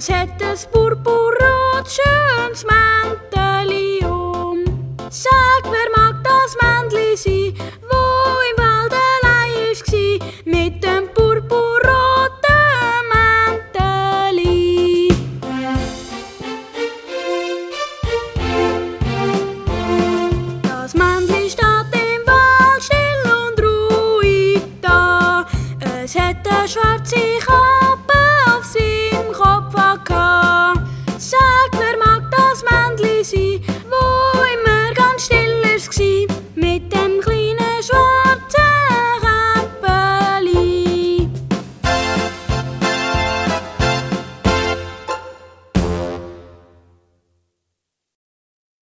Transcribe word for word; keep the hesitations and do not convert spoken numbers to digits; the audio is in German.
hat ein purpurrot schönes Mänteli um. Sag, wer mag das Mäntli sein, wo im Wald allein war, mit dem purpurroten Mänteli. Das Mäntli steht im Wald still und ruhig da. Es hat eine schwarze Kappe